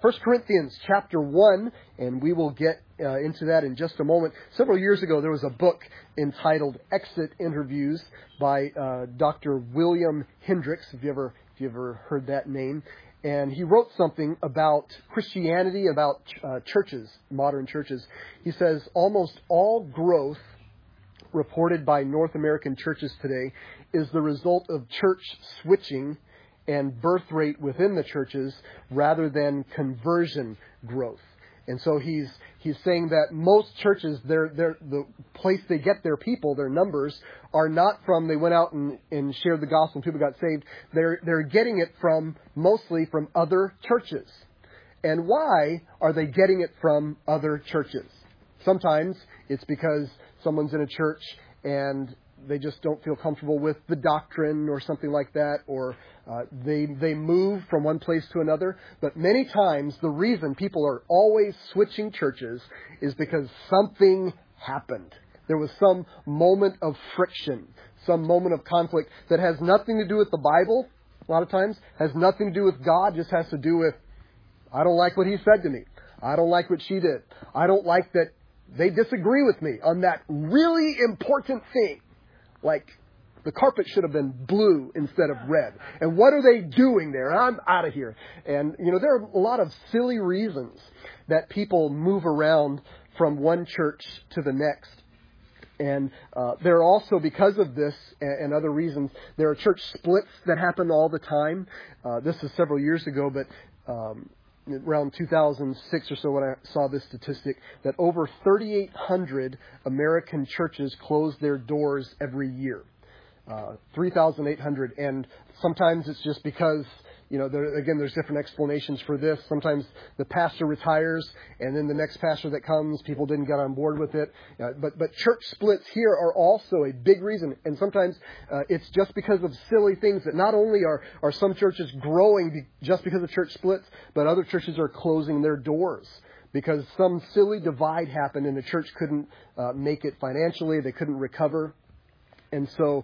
1 Corinthians chapter 1, and we will get into that in just a moment. Several years ago, there was a book entitled Exit Interviews by Dr. William Hendricks, if you ever heard that name. And he wrote something about Christianity, about churches, modern churches. He says, almost all growth reported by North American churches today is the result of church switching and birth rate within the churches rather than conversion growth. And so he's saying that most churches, the place they get their people, their numbers, are not from they went out and shared the gospel and people got saved. They're getting it mostly from other churches. And why are they getting it from other churches? Sometimes it's because someone's in a church and they just don't feel comfortable with the doctrine or something like that, or they move from one place to another. But many times the reason people are always switching churches is because something happened. There was some moment of friction, some moment of conflict that has nothing to do with the Bible, a lot of times, has nothing to do with God, just has to do with, I don't like what he said to me. I don't like what she did. I don't like that they disagree with me on that really important thing. Like, the carpet should have been blue instead of red. And what are they doing there? I'm out of here. And, there are a lot of silly reasons that people move around from one church to the next. And there are also, because of this and other reasons, there are church splits that happen all the time. This is several years ago, but around 2006 or so when I saw this statistic, that over 3,800 American churches close their doors every year. 3,800. And sometimes it's just because, there's different explanations for this. Sometimes the pastor retires and then the next pastor that comes, people didn't get on board with it. But church splits here are also a big reason. And sometimes it's just because of silly things that not only are some churches growing just because of church splits, but other churches are closing their doors because some silly divide happened and the church couldn't make it financially. They couldn't recover. And so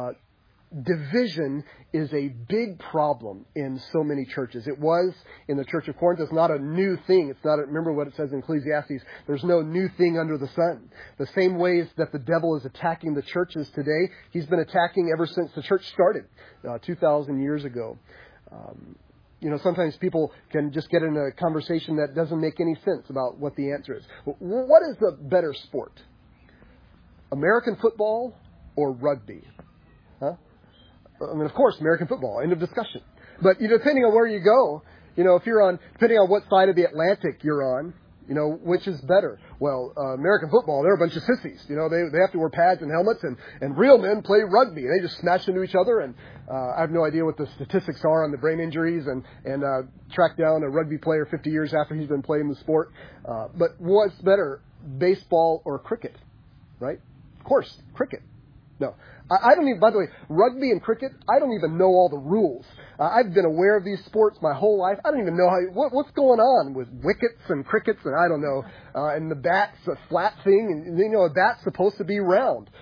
division is a big problem in so many churches. It was in the Church of Corinth. It's not a new thing. Remember what it says in Ecclesiastes. There's no new thing under the sun. The same ways that the devil is attacking the churches today, he's been attacking ever since the church started 2,000 years ago. Sometimes people can just get in a conversation that doesn't make any sense about what the answer is. What is the better sport? American football or rugby? Huh? Of course, American football. End of discussion. But, depending on where you go, if you're depending on what side of the Atlantic you're on, which is better? Well, American football, they're a bunch of sissies. They have to wear pads and helmets, and real men play rugby. They just smash into each other, and I have no idea what the statistics are on the brain injuries, and track down a rugby player 50 years after he's been playing the sport. But what's better, baseball or cricket? Right? Of course, cricket. No. I don't even, by the way, rugby and cricket, I don't even know all the rules. I've been aware of these sports my whole life. I don't even know what's going on with wickets and crickets, and I don't know. And the bat's a flat thing, and a bat's supposed to be round.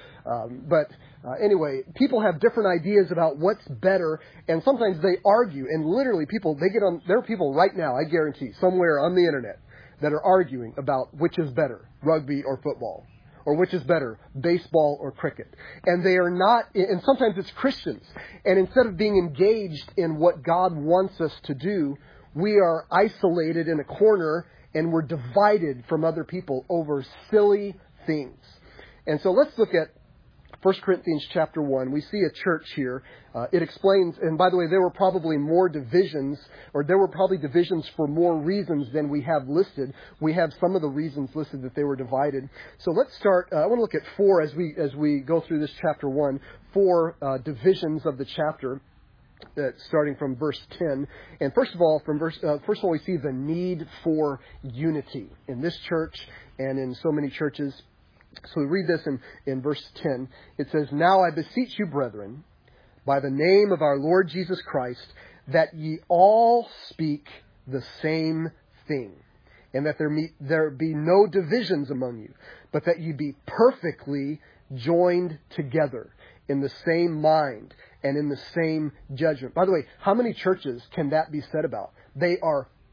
Anyway, people have different ideas about what's better, and sometimes they argue, and literally there are people right now, I guarantee, somewhere on the internet that are arguing about which is better, rugby or football. Or which is better, baseball or cricket. And they are not, and sometimes it's Christians. And instead of being engaged in what God wants us to do, we are isolated in a corner and we're divided from other people over silly things. And so let's look at 1 Corinthians chapter 1. We see a church here. It explains, and by the way, there were probably more divisions, or there were probably divisions for more reasons than we have listed. We have some of the reasons listed that they were divided. So let's start. I want to look at 4 as we go through this chapter 1, 4 divisions of the chapter. Starting from verse 10. And first of all, we see the need for unity in this church and in so many churches. So we read this in verse 10. It says, "Now I beseech you, brethren, by the name of our Lord Jesus Christ, that ye all speak the same thing, and that there be no divisions among you, but that ye be perfectly joined together in the same mind and in the same judgment." By the way, how many churches can that be said about? They are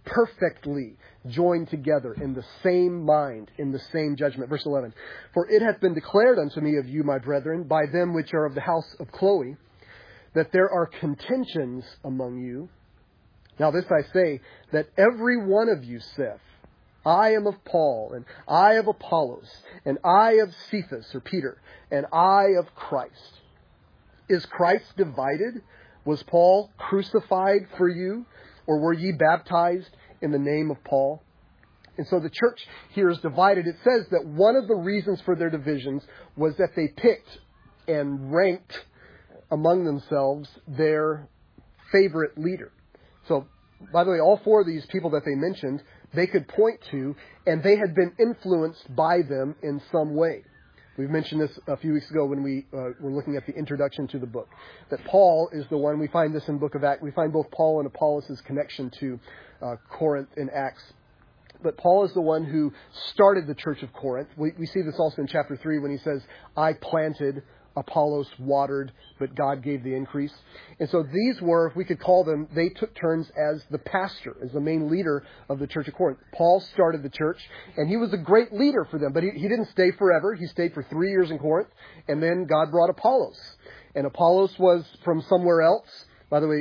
perfectly joined together in the same mind, in the same judgment. Verse 11, for it hath been declared unto me of you, my brethren, by them which are of the house of Chloe, that there are contentions among you. Now this I say, that every one of you saith, I am of Paul, and I of Apollos, and I of Cephas, or Peter, and I of Christ. Is Christ divided? Was Paul crucified for you? Or were ye baptized in the name of Paul? And so the church here is divided. It says that one of the reasons for their divisions was that they picked and ranked among themselves their favorite leader. So, by the way, all four of these people that they mentioned, they could point to, and they had been influenced by them in some way. We've mentioned this a few weeks ago when we were looking at the introduction to the book, that Paul is the one. We find this in the book of Acts. We find both Paul and Apollos' connection to Corinth in Acts. But Paul is the one who started the church of Corinth. We see this also in chapter 3 when he says, I planted, Apollos watered, but God gave the increase. And so these were, if we could call them, they took turns as the pastor, as the main leader of the church of Corinth. Paul started the church, and he was a great leader for them, but he didn't stay forever. He stayed for 3 years in Corinth, and then God brought Apollos. And Apollos was from somewhere else. By the way,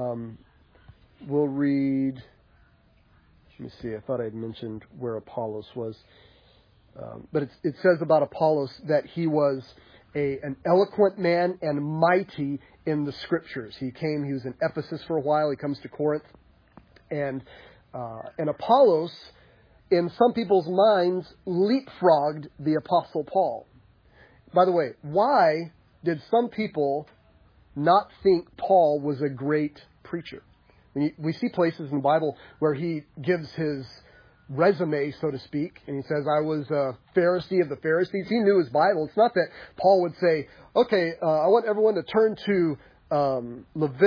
we'll read, let me see, I thought I had mentioned where Apollos was. But it says about Apollos that he was an eloquent man and mighty in the Scriptures. He was in Ephesus for a while. He comes to Corinth. And Apollos, in some people's minds, leapfrogged the Apostle Paul. By the way, why did some people not think Paul was a great preacher? We see places in the Bible where he gives his resume, so to speak, and he says, I was a Pharisee of the Pharisees. He knew his Bible. It's not that Paul would say, okay, I want everyone to turn to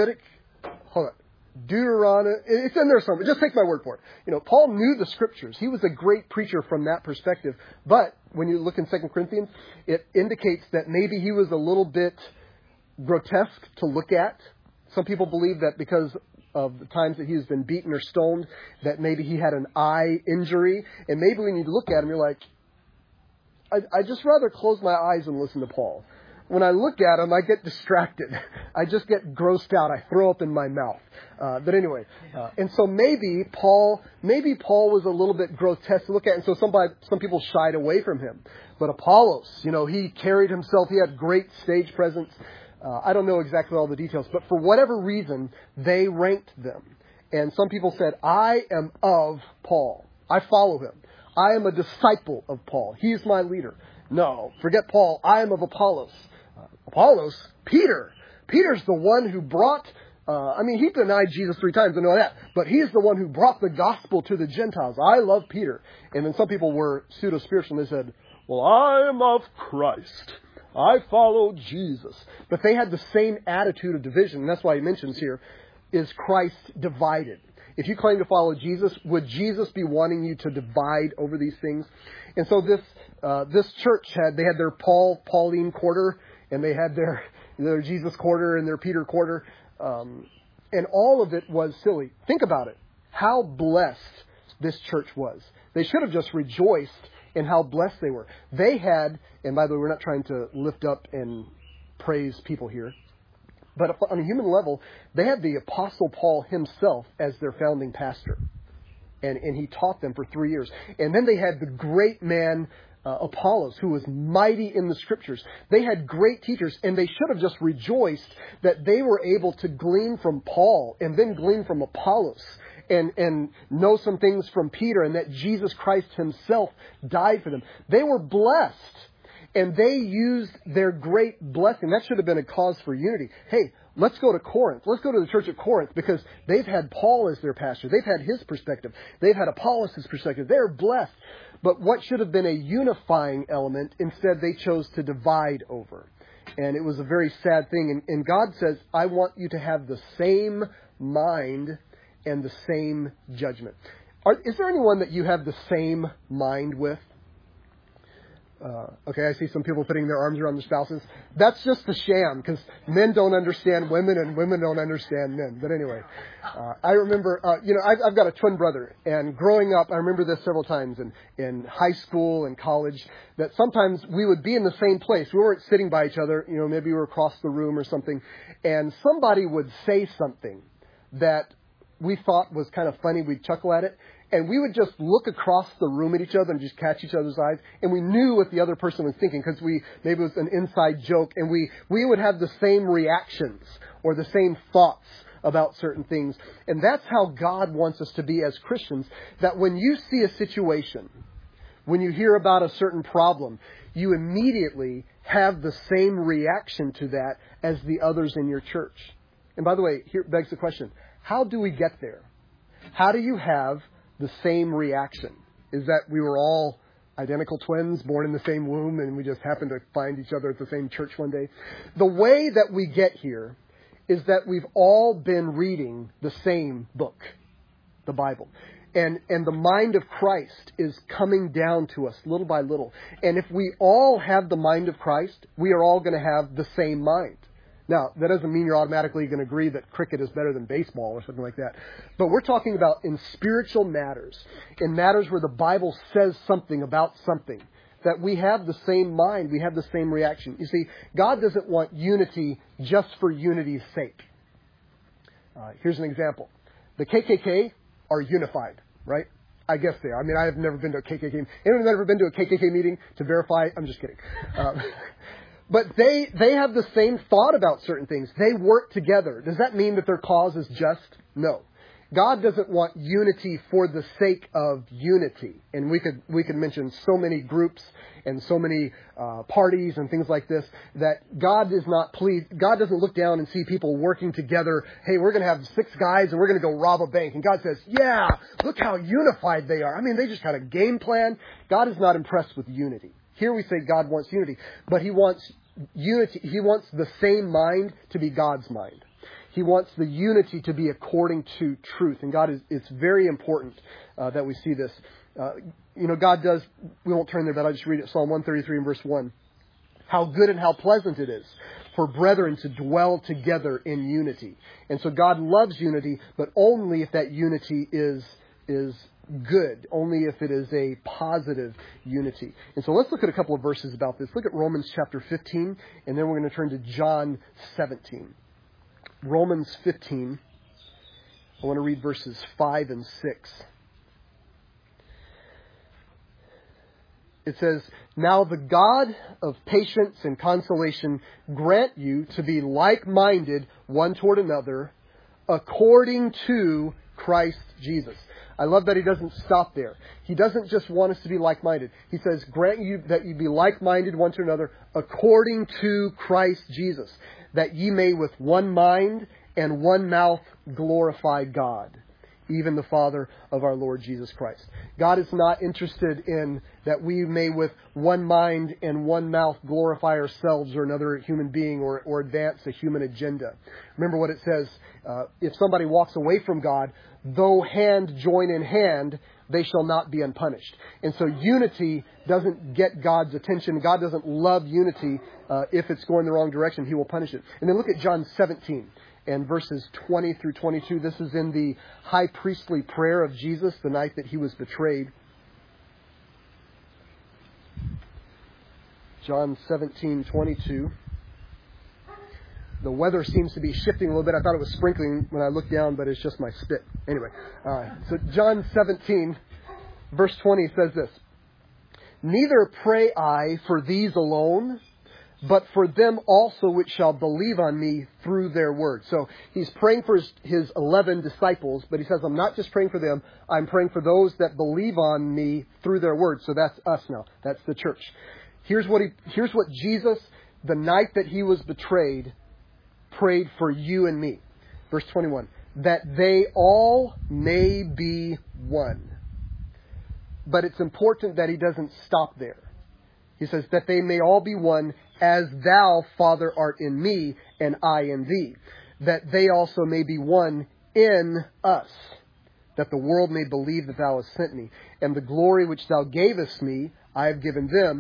Deuteronomy. It's in there somewhere. Just take my word for it. Paul knew the Scriptures. He was a great preacher from that perspective. But when you look in 2 Corinthians, it indicates that maybe he was a little bit grotesque to look at. Some people believe that because of the times that he's been beaten or stoned, that maybe he had an eye injury. And maybe when you look at him, you're like, I just rather close my eyes and listen to Paul. When I look at him, I get distracted. I just get grossed out. I throw up in my mouth. But anyway, and so maybe Paul was a little bit grotesque to look at. And so some people shied away from him. But Apollos, he carried himself. He had great stage presence. I don't know exactly all the details, but for whatever reason, they ranked them. And some people said, I am of Paul. I follow him. I am a disciple of Paul. He's my leader. No, forget Paul. I am of Apollos. Apollos? Peter. Peter's the one who brought, he denied Jesus 3 times, I know that, but he's the one who brought the gospel to the Gentiles. I love Peter. And then some people were pseudo-spiritual and they said, well, I am of Christ. I follow Jesus. But they had the same attitude of division. And that's why he mentions here, is Christ divided? If you claim to follow Jesus, would Jesus be wanting you to divide over these things? And so this church had their Pauline quarter, and they had their Jesus quarter and their Peter quarter. And all of it was silly. Think about it. How blessed this church was. They should have just rejoiced in how blessed they were. They had, and by the way, we're not trying to lift up and praise people here, but on a human level, they had the Apostle Paul himself as their founding pastor. And he taught them for 3 years. And then they had the great man, Apollos, who was mighty in the Scriptures. They had great teachers, and they should have just rejoiced that they were able to glean from Paul and then glean from Apollos. And know some things from Peter, and that Jesus Christ himself died for them. They were blessed, and they used their great blessing. That should have been a cause for unity. Hey, let's go to Corinth. Let's go to the church of Corinth, because they've had Paul as their pastor. They've had his perspective. They've had Apollos' perspective. They're blessed. But what should have been a unifying element, instead they chose to divide over. And it was a very sad thing. And God says, I want you to have the same mind and the same judgment. Is there anyone that you have the same mind with? Okay, I see some people putting their arms around their spouses. That's just a sham, because men don't understand women and women don't understand men. But anyway, I remember, I've got a twin brother, and growing up, I remember this several times in high school and college, that sometimes we would be in the same place. We weren't sitting by each other, maybe we were across the room or something, and somebody would say something that we thought was kind of funny. We'd chuckle at it. And we would just look across the room at each other and just catch each other's eyes. And we knew what the other person was thinking, because maybe it was an inside joke. And we would have the same reactions or the same thoughts about certain things. And that's how God wants us to be as Christians, that when you see a situation, when you hear about a certain problem, you immediately have the same reaction to that as the others in your church. And by the way, here begs the question, how do we get there? How do you have the same reaction? Is that we were all identical twins born in the same womb and we just happened to find each other at the same church one day? The way that we get here is that we've all been reading the same book, the Bible. And the mind of Christ is coming down to us little by little. And if we all have the mind of Christ, we are all going to have the same mind. Now, that doesn't mean you're automatically going to agree that cricket is better than baseball or something like that. But we're talking about in spiritual matters, in matters where the Bible says something about something, that we have the same mind, we have the same reaction. You see, God doesn't want unity just for unity's sake. Here's an example. The KKK are unified, right? I guess they are. I mean, I have never been to a KKK meeting. Anyone ever been to a KKK meeting to verify? I'm just kidding. But they have the same thought about certain things. They work together. Does that mean that their cause is just? No. God doesn't want unity for the sake of unity. And we could mention so many groups and so many parties and things like this that God is not pleased. God doesn't look down and see people working together. Hey, we're going to have 6 guys and we're going to go rob a bank. And God says, yeah, look how unified they are. I mean, they just kind of game plan. God is not impressed with unity. Here we say God wants unity, but He wants unity. He wants the same mind to be God's mind. He wants the unity to be according to truth. And it's very important that we see this. God does, we won't turn there, but I'll just read it. Psalm 133 and verse 1. How good and how pleasant it is for brethren to dwell together in unity. And so God loves unity, but only if that unity is good, only if it is a positive unity. And so let's look at a couple of verses about this. Look at Romans chapter 15, and then we're going to turn to John 17. Romans 15, I want to read verses 5 and 6. It says, now the God of patience and consolation grant you to be like-minded one toward another, according to Christ Jesus. I love that he doesn't stop there. He doesn't just want us to be like-minded. He says, grant you that you be like-minded one to another according to Christ Jesus, that ye may with one mind and one mouth glorify God, even the Father of our Lord Jesus Christ. God is not interested in that we may with one mind and one mouth glorify ourselves or another human being or advance a human agenda. Remember what it says, if somebody walks away from God, though hand join in hand, they shall not be unpunished. And so unity doesn't get God's attention. God doesn't love unity. If it's going the wrong direction, He will punish it. And then look at John 17 and verses 20 through 22. This is in the high priestly prayer of Jesus the night that He was betrayed. John 17:22. The weather seems to be shifting a little bit. I thought it was sprinkling when I looked down, but it's just my spit. Anyway, so John 17, verse 20 says this. Neither pray I for these alone, but for them also which shall believe on me through their word. So he's praying for his 11 disciples, but he says, I'm not just praying for them. I'm praying for those that believe on me through their word. So that's us now. That's the church. Here's what Jesus, the night that He was betrayed, prayed for you and me. Verse 21, that they all may be one. But it's important that He doesn't stop there. He says that they may all be one, as thou, Father, art in me, and I in thee. That they also may be one in us, that the world may believe that thou hast sent me. And the glory which thou gavest me, I have given them,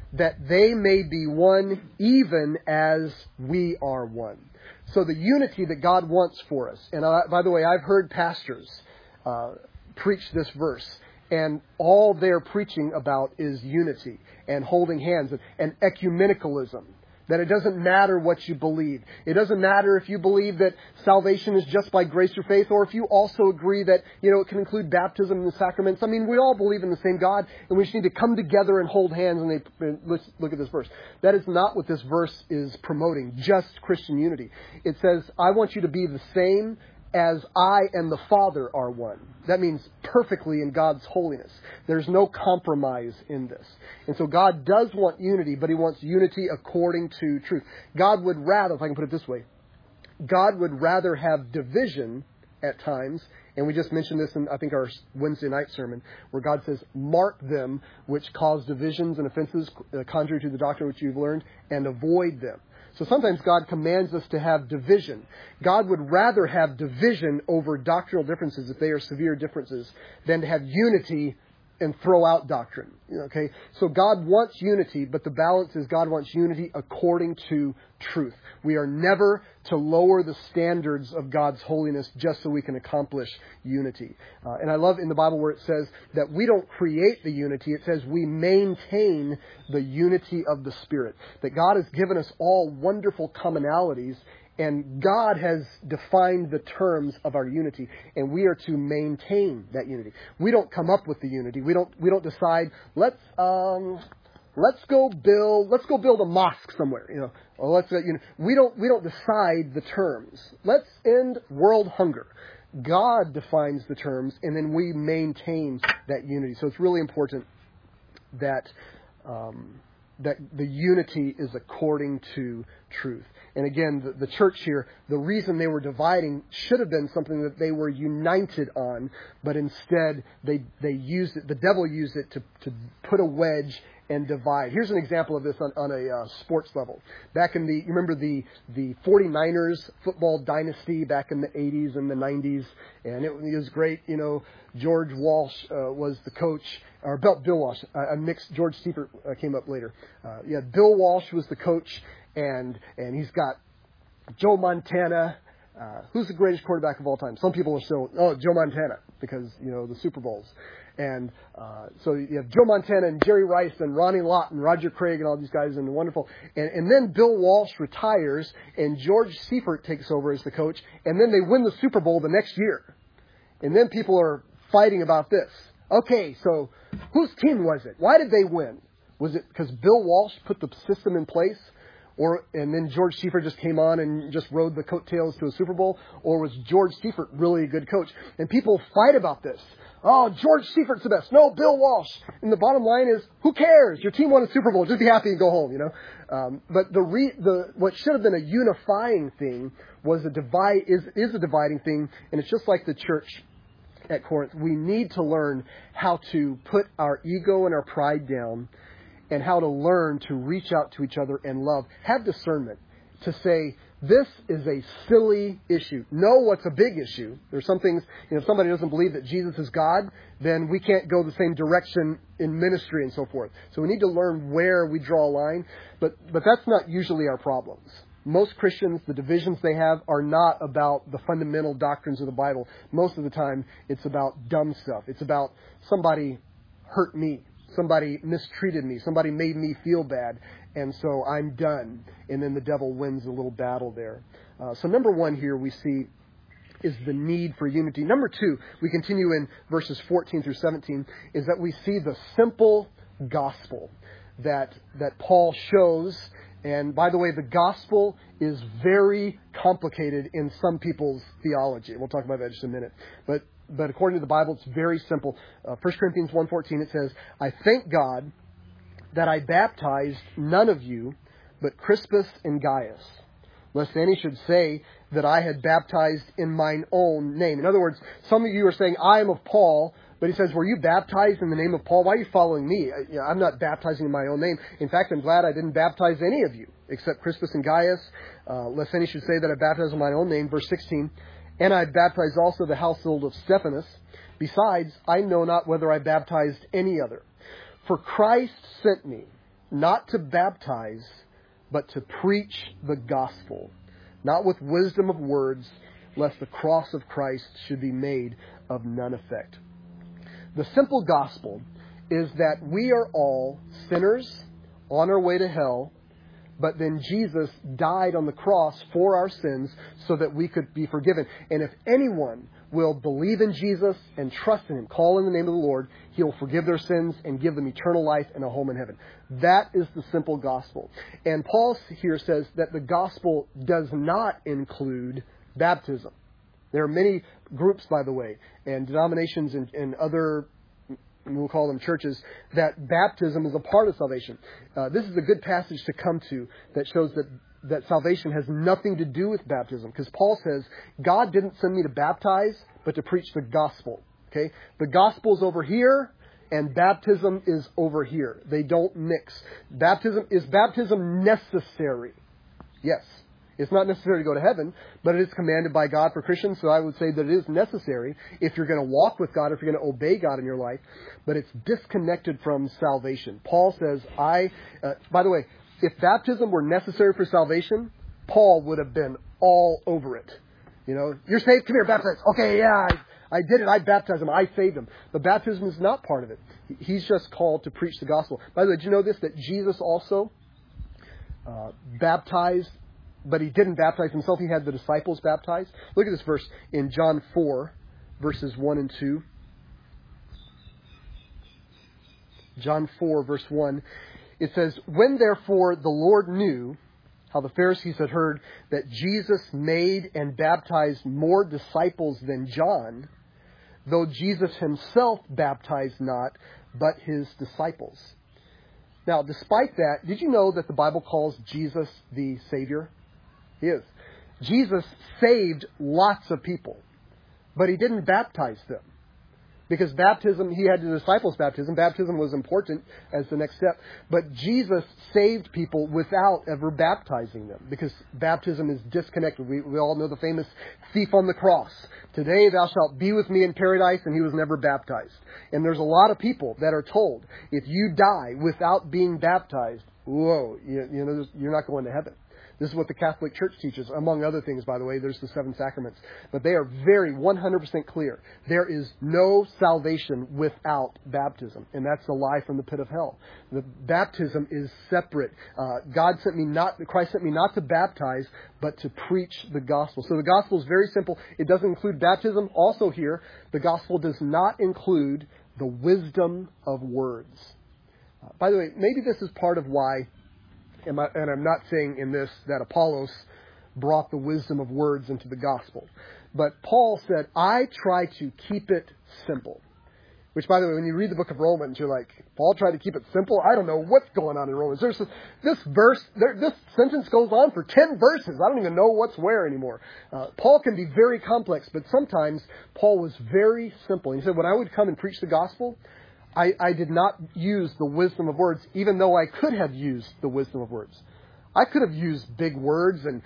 that they may be one even as we are one. So the unity that God wants for us. And by the way, I've heard pastors preach this verse, and all they're preaching about is unity and holding hands and ecumenicalism. That it doesn't matter what you believe. It doesn't matter if you believe that salvation is just by grace through faith, or if you also agree that, it can include baptism and the sacraments. I mean, we all believe in the same God, and we just need to come together and hold hands. And let's look at this verse. That is not what this verse is promoting, just Christian unity. It says, I want you to be the same as I and the Father are one. That means perfectly in God's holiness. There's no compromise in this. And so God does want unity, but He wants unity according to truth. God would rather, if I can put it this way, God would rather have division at times, and we just mentioned this in, I think, our Wednesday night sermon, where God says, mark them which cause divisions and offenses contrary to the doctrine which you've learned, and avoid them. So sometimes God commands us to have division. God would rather have division over doctrinal differences, if they are severe differences, than to have unity and throw out doctrine. Okay? So God wants unity, but the balance is God wants unity according to truth. We are never to lower the standards of God's holiness just so we can accomplish unity. And I love in the Bible where it says that we don't create the unity. It says we maintain the unity of the Spirit. That God has given us all wonderful commonalities, and God has defined the terms of our unity, and we are to maintain that unity. We don't come up with the unity. We don't decide, let's go build a mosque somewhere, or we don't decide the terms. Let's end world hunger. God defines the terms, and then we maintain that unity. So it's really important that the unity is according to truth. And again, the church here, the reason they were dividing should have been something that they were united on, but instead they used it, the devil used it to put a wedge and divide. Here's an example of this on a sports level. Back in you remember the 49ers football dynasty back in the 80s and the 90s, and it was great. George Walsh was the coach, or Bill Walsh. I mixed. George Seifert came up later. Bill Walsh was the coach, and he's got Joe Montana. Who's the greatest quarterback of all time? Some people are still, Joe Montana, because, the Super Bowls. And so you have Joe Montana and Jerry Rice and Ronnie Lott and Roger Craig and all these guys, and wonderful. And then Bill Walsh retires, and George Seifert takes over as the coach, and then they win the Super Bowl the next year. And then people are fighting about this. Okay, so whose team was it? Why did they win? Was it because Bill Walsh put the system in place? And then George Seifert just came on and just rode the coattails to a Super Bowl? Or was George Seifert really a good coach? And people fight about this. Oh, George Seifert's the best. No, Bill Walsh. And the bottom line is, who cares? Your team won a Super Bowl. Just be happy and go home, But what should have been a unifying thing was a dividing thing. And it's just like the church at Corinth. We need to learn how to put our ego and our pride down, and how to learn to reach out to each other and love. Have discernment to say, this is a silly issue. Know what's a big issue. There's some things, if somebody doesn't believe that Jesus is God, then we can't go the same direction in ministry and so forth. So we need to learn where we draw a line. But that's not usually our problems. Most Christians, the divisions they have are not about the fundamental doctrines of the Bible. Most of the time, it's about dumb stuff. It's about somebody hurt me. Somebody mistreated me. Somebody made me feel bad. And so I'm done. And then the devil wins a little battle there. So number one here we see is the need for unity. Number two, we continue in verses 14 through 17, is that we see the simple gospel that Paul shows. And by the way, the gospel is very complicated in some people's theology. We'll talk about that in just a minute. But according to the Bible, it's very simple. 1 Corinthians 1:14, it says, I thank God that I baptized none of you but Crispus and Gaius, lest any should say that I had baptized in mine own name. In other words, some of you are saying, I am of Paul, but he says, were you baptized in the name of Paul? Why are you following me? I'm not baptizing in my own name. In fact, I'm glad I didn't baptize any of you except Crispus and Gaius, lest any should say that I baptized in my own name. Verse 16, and I baptized also the household of Stephanas. Besides, I know not whether I baptized any other. For Christ sent me not to baptize, but to preach the gospel, not with wisdom of words, lest the cross of Christ should be made of none effect. The simple gospel is that we are all sinners on our way to hell, but then Jesus died on the cross for our sins so that we could be forgiven. And if anyone will believe in Jesus and trust in Him, call in the name of the Lord, He will forgive their sins and give them eternal life and a home in heaven. That is the simple gospel. And Paul here says that the gospel does not include baptism. There are many groups, by the way, and denominations and other, we'll call them churches, that baptism is a part of salvation. This is a good passage to come to that shows that salvation has nothing to do with baptism. Because Paul says, God didn't send me to baptize, but to preach the gospel. Okay? The gospel is over here, and baptism is over here. They don't mix. Is baptism necessary? Yes. It's not necessary to go to heaven, but it is commanded by God for Christians, so I would say that it is necessary if you're going to walk with God, if you're going to obey God in your life, but it's disconnected from salvation. Paul says, by the way, if baptism were necessary for salvation, Paul would have been all over it. You know, you're saved, come here, baptize. Okay, yeah, I did it, I baptized him, I saved him. But baptism is not part of it. He's just called to preach the gospel. By the way, did you know this, that Jesus also baptized, but He didn't baptize Himself. He had the disciples baptized. Look at this verse in John 4, verses 1 and 2. John 4, verse 1. It says, "When therefore the Lord knew how the Pharisees had heard that Jesus made and baptized more disciples than John, though Jesus Himself baptized not, but His disciples." Now, despite that, did you know that the Bible calls Jesus the Savior? He is. Jesus saved lots of people, but He didn't baptize them. Because baptism, He had the disciples' baptism. Baptism was important as the next step. But Jesus saved people without ever baptizing them. Because baptism is disconnected. We all know the famous thief on the cross. Today thou shalt be with me in paradise, and he was never baptized. And there's a lot of people that are told, if you die without being baptized, whoa, you're not going to heaven. This is what the Catholic Church teaches, among other things, by the way. There's the 7 sacraments. But they are very 100% clear. There is no salvation without baptism. And that's a lie from the pit of hell. The baptism is separate. Christ sent me not to baptize, but to preach the gospel. So the gospel is very simple. It doesn't include baptism. Also here, the gospel does not include the wisdom of words. By the way, maybe this is part of why, and I'm not saying in this that Apollos brought the wisdom of words into the gospel. But Paul said, I try to keep it simple. Which, by the way, when you read the book of Romans, you're like, Paul tried to keep it simple? I don't know what's going on in Romans. There's this sentence goes on for 10 verses. I don't even know what's where anymore. Paul can be very complex, but sometimes Paul was very simple. He said, when I would come and preach the gospel, I did not use the wisdom of words, even though I could have used the wisdom of words. I could have used big words and,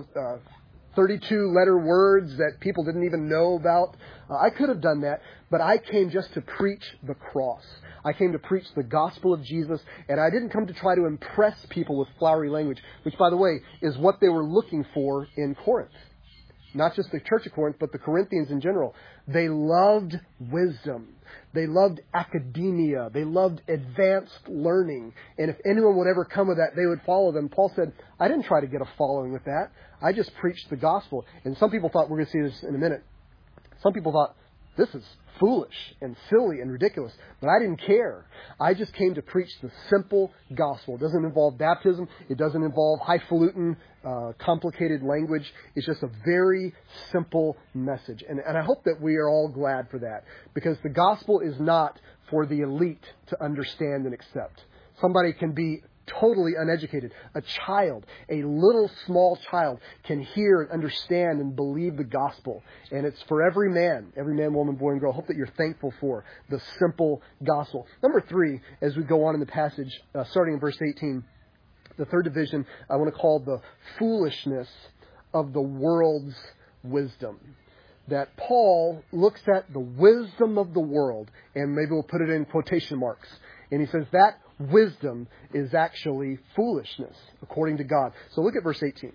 32-letter words that people didn't even know about. I could have done that, but I came just to preach the cross. I came to preach the gospel of Jesus, and I didn't come to try to impress people with flowery language, which, by the way, is what they were looking for in Corinth. Not just the church of Corinth, but the Corinthians in general. They loved wisdom. They loved academia. They loved advanced learning. And if anyone would ever come with that, they would follow them. Paul said, I didn't try to get a following with that. I just preached the gospel. And some people thought, we're going to see this in a minute, some people thought, this is foolish and silly and ridiculous. But I didn't care. I just came to preach the simple gospel. It doesn't involve baptism. It doesn't involve highfalutin, complicated language. It's just a very simple message. And I hope that we are all glad for that. Because the gospel is not for the elite to understand and accept. Somebody can be totally uneducated. A child, a little small child, can hear and understand and believe the gospel. And it's for every man, woman, boy, and girl. I hope that you're thankful for the simple gospel. Number 3, as we go on in the passage, starting in verse 18, the third division I want to call the foolishness of the world's wisdom. That Paul looks at the wisdom of the world, and maybe we'll put it in quotation marks, And he says that wisdom is actually foolishness, according to God. So look at verse 18.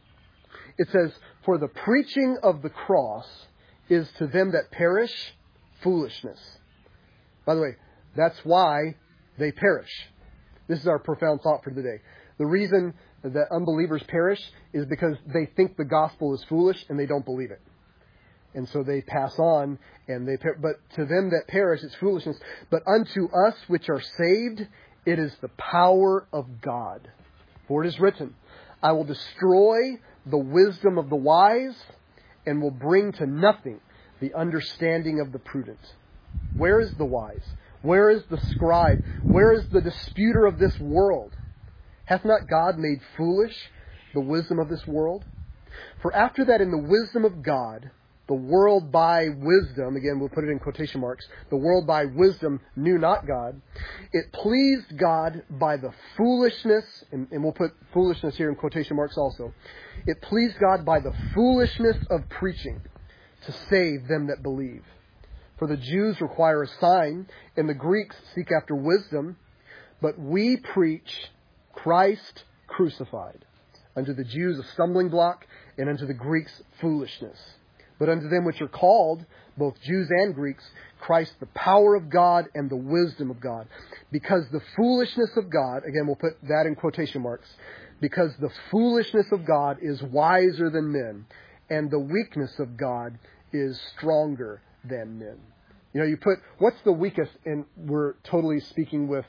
It says, for the preaching of the cross is to them that perish foolishness. By the way, that's why they perish. This is our profound thought for the day. The reason that unbelievers perish is because they think the gospel is foolish and they don't believe it. And so they pass on, and but to them that perish, it's foolishness. But unto us which are saved, it is the power of God. For it is written, I will destroy the wisdom of the wise, and will bring to nothing the understanding of the prudent. Where is the wise? Where is the scribe? Where is the disputer of this world? Hath not God made foolish the wisdom of this world? For after that, in the wisdom of God, the world by wisdom, again we'll put it in quotation marks, the world by wisdom knew not God. It pleased God by the foolishness, and we'll put foolishness here in quotation marks also. It pleased God by the foolishness of preaching to save them that believe. For the Jews require a sign, and the Greeks seek after wisdom, but we preach Christ crucified. Unto the Jews a stumbling block, and unto the Greeks foolishness. But unto them which are called, both Jews and Greeks, Christ the power of God and the wisdom of God. Because the foolishness of God, again we'll put that in quotation marks, because the foolishness of God is wiser than men, and the weakness of God is stronger than men. You know, you put, what's the weakest, and we're totally speaking with,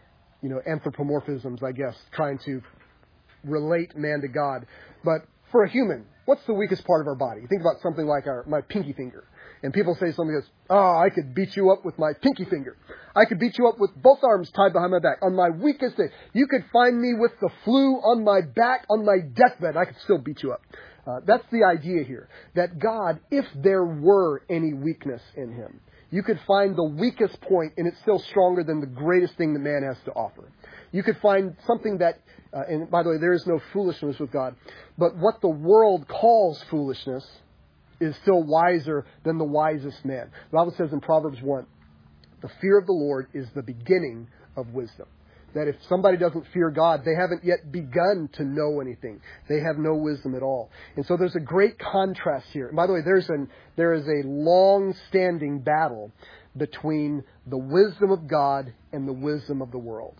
anthropomorphisms, I guess, trying to relate man to God. But for a human, what's the weakest part of our body? You think about something like my pinky finger. And people say something that's, I could beat you up with my pinky finger. I could beat you up with both arms tied behind my back. On my weakest day, you could find me with the flu on my back, on my deathbed. I could still beat you up. That's the idea here. That God, if there were any weakness in him, you could find the weakest point and it's still stronger than the greatest thing that man has to offer. You could find something that, and by the way, there is no foolishness with God, but what the world calls foolishness is still wiser than the wisest man. The Bible says in Proverbs 1, the fear of the Lord is the beginning of wisdom. That if somebody doesn't fear God, they haven't yet begun to know anything. They have no wisdom at all. And so there's a great contrast here. And by the way, there is a long-standing battle between the wisdom of God and the wisdom of the world.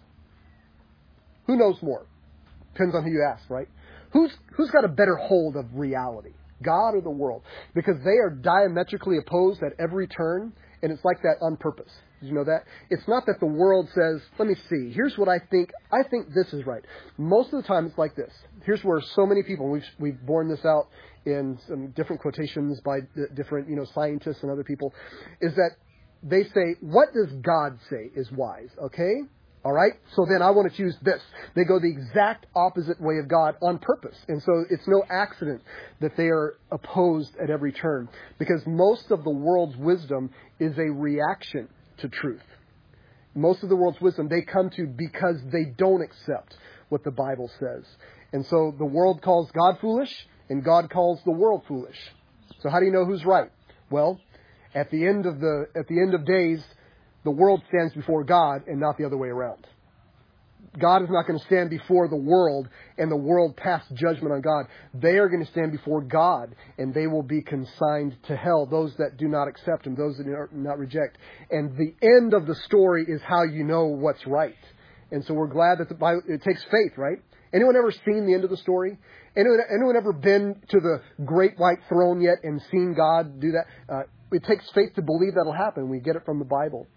Who knows more? Depends on who you ask, right? Who's got a better hold of reality? God or the world? Because they are diametrically opposed at every turn, and it's like that on purpose. Did you know that? It's not that the world says, let me see, here's what I think this is right. Most of the time it's like this. Here's where so many people, we've borne this out in some different quotations by different, scientists and other people, is that they say, what does God say is wise? Okay? All right? So then I want to choose this. They go the exact opposite way of God on purpose. And so it's no accident that they are opposed at every turn. Because most of the world's wisdom is a reaction to truth. Most of the world's wisdom they come to because they don't accept what the Bible says. And so the world calls God foolish, and God calls the world foolish. So how do you know who's right? Well, at the end of days, the world stands before God and not the other way around. God is not going to stand before the world and the world pass judgment on God. They are going to stand before God and they will be consigned to hell, those that do not accept Him, those that do not reject. And the end of the story is how you know what's right. And so we're glad that the Bible, it takes faith, right? Anyone ever seen the end of the story? Anyone ever been to the great white throne yet and seen God do that? It takes faith to believe that'll happen. We get it from the Bible.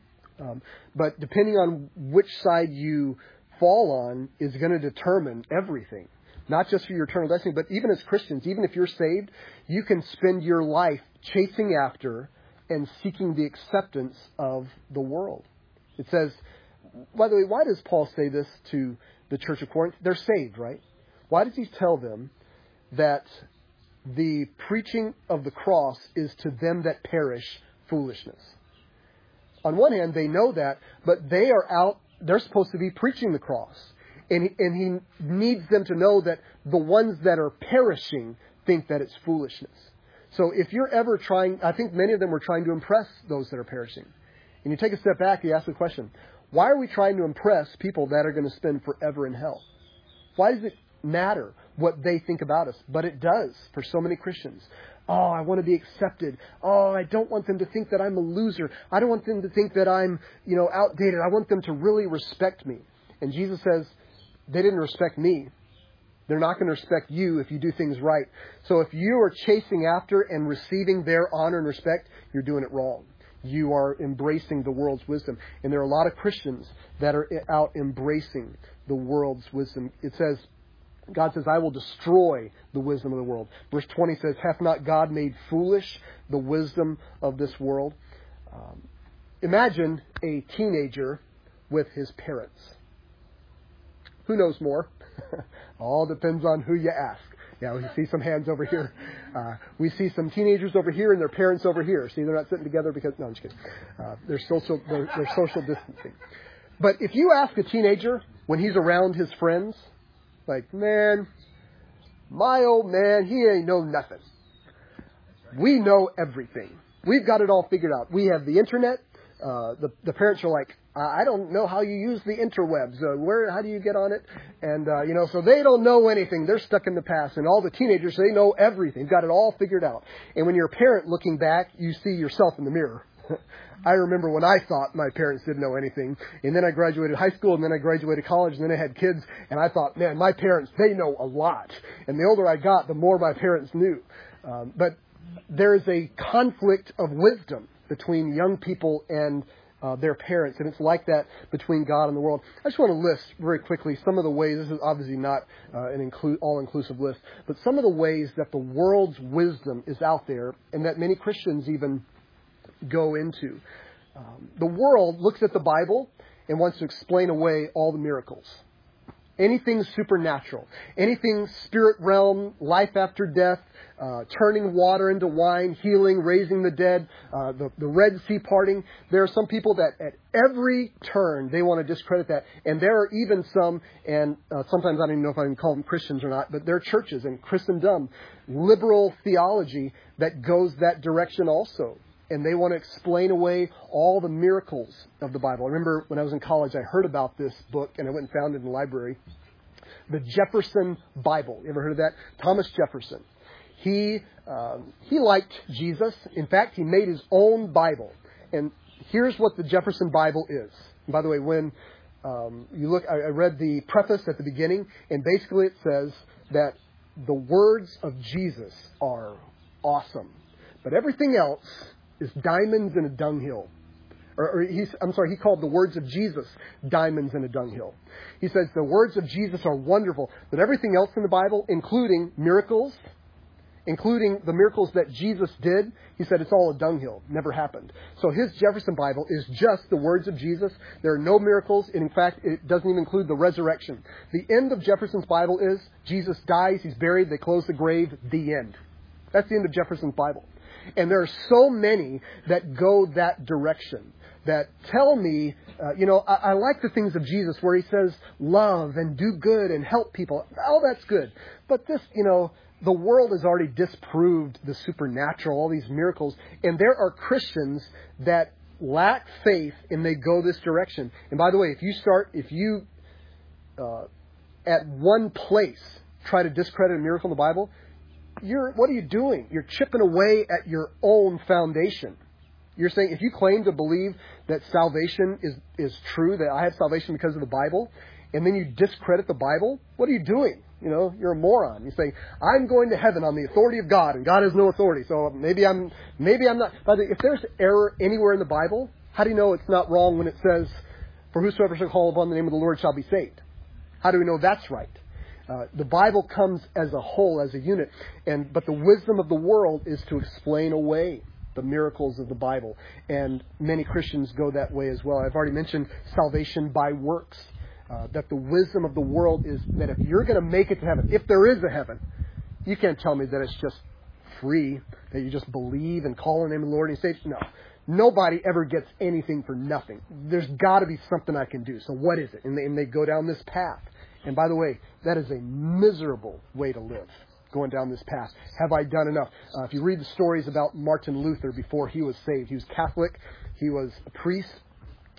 But depending on which side you fall on is going to determine everything. Not just for your eternal destiny, but even as Christians, even if you're saved, you can spend your life chasing after and seeking the acceptance of the world. It says, by the way, why does Paul say this to the church of Corinth? They're saved, right? Why does he tell them that the preaching of the cross is to them that perish foolishness? On one hand, they know that, but they're supposed to be preaching the cross. And he needs them to know that the ones that are perishing think that it's foolishness. So if you're ever trying, I think many of them were trying to impress those that are perishing. And you take a step back, you ask the question, Why are we trying to impress people that are going to spend forever in hell? Why does it matter what they think about us? But it does for so many Christians. Oh, I want to be accepted. Oh, I don't want them to think that I'm a loser. I don't want them to think that I'm, outdated. I want them to really respect me. And Jesus says, they didn't respect me. They're not going to respect you if you do things right. So if you are chasing after and receiving their honor and respect, you're doing it wrong. You are embracing the world's wisdom. And there are a lot of Christians that are out embracing the world's wisdom. It says, God says, I will destroy the wisdom of the world. Verse 20 says, hath not God made foolish the wisdom of this world? Imagine a teenager with his parents. Who knows more? All depends on who you ask. Yeah, we see some hands over here. We see some teenagers over here and their parents over here. See, they're not sitting together because... No, I'm just kidding. They're social distancing. But if you ask a teenager when he's around his friends, like, man, my old man, he ain't know nothing. We know everything. We've got it all figured out. We have the internet. The parents are like, I don't know how you use the interwebs. How do you get on it? And, so they don't know anything. They're stuck in the past. And all the teenagers, they know everything. They've got it all figured out. And when you're a parent looking back, you see yourself in the mirror. I remember when I thought my parents didn't know anything. And then I graduated high school, and then I graduated college, and then I had kids. And I thought, man, my parents, they know a lot. And the older I got, the more my parents knew. But there is a conflict of wisdom between young people and their parents. And it's like that between God and the world. I just want to list very quickly some of the ways, this is obviously not an all-inclusive list, but some of the ways that the world's wisdom is out there and that many Christians even go into. The world looks at the Bible and wants to explain away all the miracles. Anything supernatural, anything spirit realm, life after death, turning water into wine, healing, raising the dead, the Red Sea parting. There are some people that at every turn they want to discredit that. And there are even some, and sometimes I don't even know if I can call them Christians or not, but there are churches in Christendom, liberal theology that goes that direction also. And they want to explain away all the miracles of the Bible. I remember when I was in college, I heard about this book, and I went and found it in the library. The Jefferson Bible. You ever heard of that? Thomas Jefferson. He liked Jesus. In fact, he made his own Bible. And here's what the Jefferson Bible is. And by the way, when you look, I read the preface at the beginning, and basically it says that the words of Jesus are awesome. But everything else is diamonds in a dunghill. He called the words of Jesus diamonds in a dunghill. He says the words of Jesus are wonderful, but everything else in the Bible, including miracles, including the miracles that Jesus did, he said it's all a dunghill. Never happened. So his Jefferson Bible is just the words of Jesus. There are no miracles. And in fact, it doesn't even include the resurrection. The end of Jefferson's Bible is Jesus dies, he's buried, they close the grave, the end. That's the end of Jefferson's Bible. And there are so many that go that direction, that tell me, I like the things of Jesus where he says love and do good and help people. Oh, that's good. But this, the world has already disproved the supernatural, all these miracles. And there are Christians that lack faith and they go this direction. And by the way, if you at one place try to discredit a miracle in the Bible, what are you doing? You're chipping away at your own foundation. You're saying, if you claim to believe that salvation is true, that I have salvation because of the Bible, and then you discredit the Bible, what are you doing? You're a moron. You're saying, I'm going to heaven on the authority of God, and God has no authority, so maybe I'm not. By the way, if there's error anywhere in the Bible, how do you know it's not wrong when it says, for whosoever shall call upon the name of the Lord shall be saved? How do we know that's right? The Bible comes as a whole, as a unit, but the wisdom of the world is to explain away the miracles of the Bible, and many Christians go that way as well. I've already mentioned salvation by works, that the wisdom of the world is that if you're going to make it to heaven, if there is a heaven, you can't tell me that it's just free, that you just believe and call on the name of the Lord and you say, no. Nobody ever gets anything for nothing. There's got to be something I can do. So what is it? And they go down this path. And by the way, that is a miserable way to live, going down this path. Have I done enough? If you read the stories about Martin Luther before he was saved, he was Catholic, he was a priest,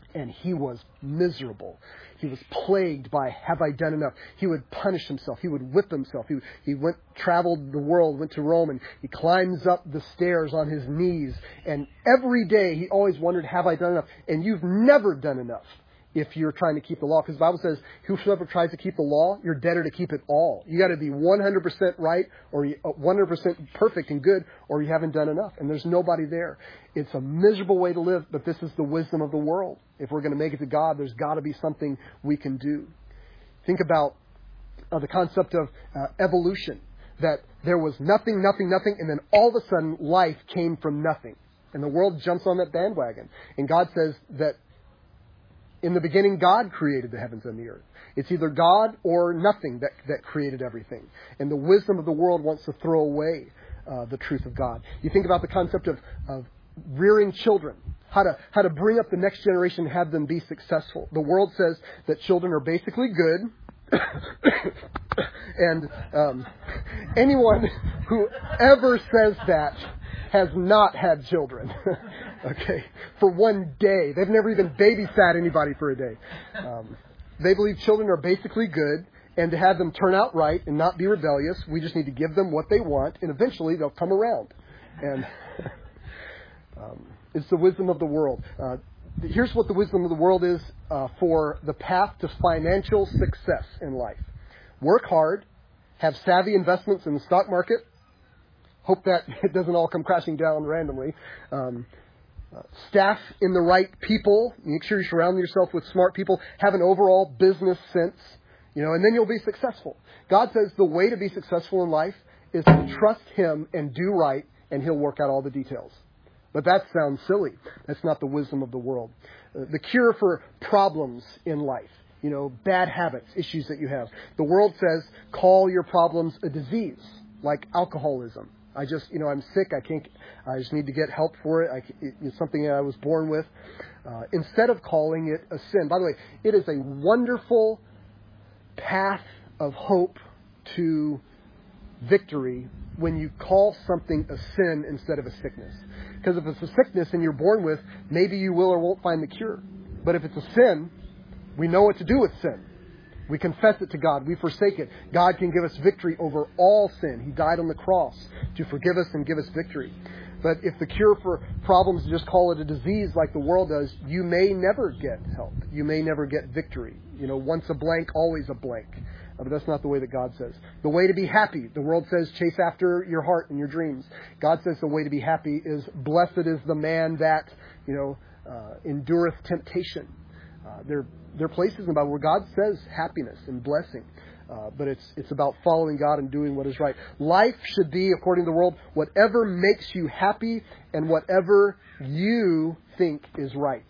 and he was miserable. He was plagued by, have I done enough? He would punish himself. He would whip himself. He traveled the world, went to Rome, and he climbs up the stairs on his knees. And every day he always wondered, have I done enough? And you've never done enough if you're trying to keep the law. Because the Bible says, whosoever tries to keep the law, you're debtor to keep it all. You got to be 100% right, or 100% perfect and good, or you haven't done enough. And there's nobody there. It's a miserable way to live, but this is the wisdom of the world. If we're going to make it to God, there's got to be something we can do. Think about the concept of evolution, that there was nothing, and then all of a sudden life came from nothing. And the world jumps on that bandwagon. And God says that in the beginning, God created the heavens and the earth. It's either God or nothing that created everything. And the wisdom of the world wants to throw away the truth of God. You think about the concept of rearing children, how to bring up the next generation and have them be successful. The world says that children are basically good. And anyone who ever says that has not had children. Okay, for one day. They've never even babysat anybody for a day. They believe children are basically good, and to have them turn out right and not be rebellious, we just need to give them what they want, and eventually they'll come around. And it's the wisdom of the world. Here's what the wisdom of the world is for the path to financial success in life. Work hard, have savvy investments in the stock market. Hope that it doesn't all come crashing down randomly. Staff in the right people. Make sure you surround yourself with smart people. Have an overall business sense, and then you'll be successful. God says the way to be successful in life is to trust Him and do right, and He'll work out all the details. But that sounds silly. That's not the wisdom of the world. The cure for problems in life, bad habits, issues that you have. The world says call your problems a disease, like alcoholism. I'm sick. I just need to get help for it. It's something that I was born with. Instead of calling it a sin. By the way, it is a wonderful path of hope to victory when you call something a sin instead of a sickness. Because if it's a sickness and you're born with, maybe you will or won't find the cure. But if it's a sin, we know what to do with sin. We confess it to God. We forsake it. God can give us victory over all sin. He died on the cross to forgive us and give us victory. But if the cure for problems is just call it a disease like the world does, you may never get help. You may never get victory. Once a blank, always a blank. But that's not the way that God says. The way to be happy, the world says chase after your heart and your dreams. God says the way to be happy is blessed is the man that, endureth temptation. There are places in the Bible where God says happiness and blessing. But it's about following God and doing what is right. Life should be, according to the world, whatever makes you happy and whatever you think is right.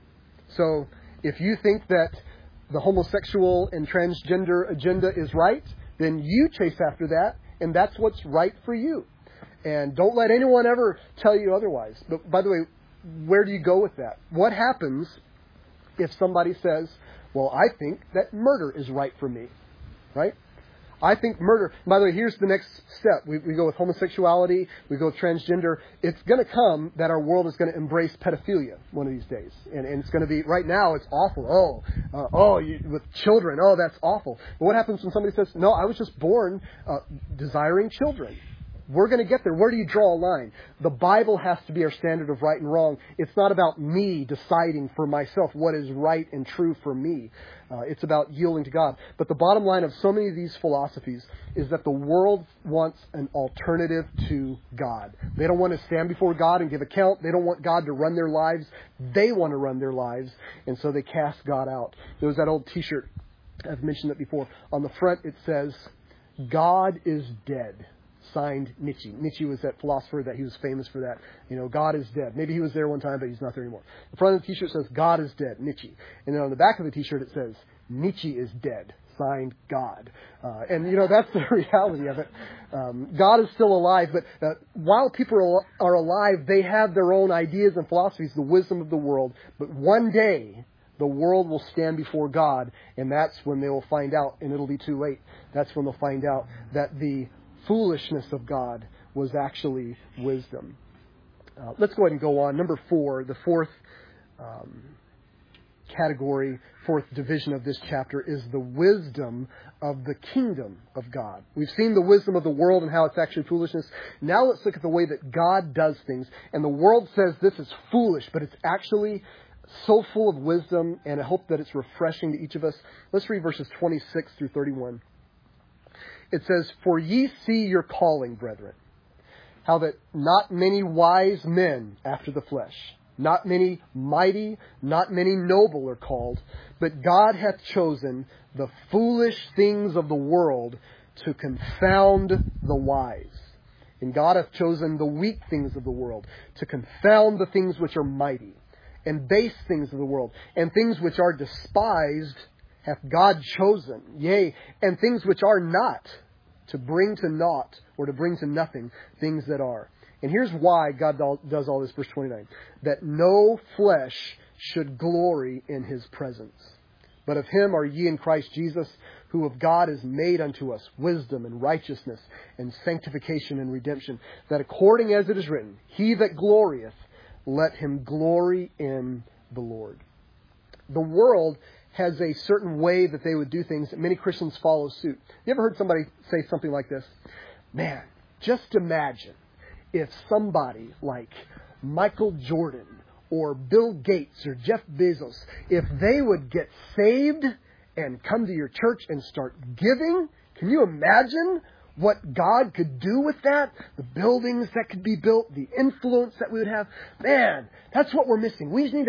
So if you think that the homosexual and transgender agenda is right, then you chase after that, and that's what's right for you. And don't let anyone ever tell you otherwise. But by the way, where do you go with that? What happens if somebody says, well, I think that murder is right for me, right? I think murder. By the way, here's the next step. We go with homosexuality. We go with transgender. It's going to come that our world is going to embrace pedophilia one of these days. And it's going to be, right now, it's awful. With children. Oh, that's awful. But what happens when somebody says, no, I was just born desiring children? We're going to get there. Where do you draw a line? The Bible has to be our standard of right and wrong. It's not about me deciding for myself what is right and true for me. It's about yielding to God. But the bottom line of so many of these philosophies is that the world wants an alternative to God. They don't want to stand before God and give account. They don't want God to run their lives. They want to run their lives. And so they cast God out. There was that old T-shirt. I've mentioned it before. On the front it says, God is dead. Signed Nietzsche. Nietzsche was that philosopher that he was famous for that. God is dead. Maybe he was there one time, but he's not there anymore. The front of the T-shirt says, God is dead, Nietzsche. And then on the back of the T-shirt it says, Nietzsche is dead. Signed God. And that's the reality of it. God is still alive, but while people are alive, they have their own ideas and philosophies, the wisdom of the world. But one day, the world will stand before God, and that's when they will find out, and it'll be too late. That's when they'll find out that the foolishness of God was actually wisdom. Let's go ahead and go on. Number 4, the fourth category, fourth division of this chapter is the wisdom of the kingdom of God. We've seen the wisdom of the world and how it's actually foolishness. Now let's look at the way that God does things. And the world says this is foolish, but it's actually so full of wisdom, and I hope that it's refreshing to each of us. Let's read verses 26 through 31. It says, "For ye see your calling, brethren, how that not many wise men after the flesh, not many mighty, not many noble are called, but God hath chosen the foolish things of the world to confound the wise. And God hath chosen the weak things of the world to confound the things which are mighty, and base things of the world, and things which are despised hath God chosen, yea, and things which are not, to bring to naught, or to bring to nothing, things that are." And here's why God does all this, verse 29. "That no flesh should glory in his presence. But of him are ye in Christ Jesus, who of God is made unto us wisdom and righteousness and sanctification and redemption, that according as it is written, He that glorieth, let him glory in the Lord." The world has a certain way that they would do things that many Christians follow suit. You ever heard somebody say something like this? "Man, just imagine if somebody like Michael Jordan or Bill Gates or Jeff Bezos, if they would get saved and come to your church and start giving. Can you imagine what God could do with that? The buildings that could be built, the influence that we would have. Man, that's what we're missing. We just need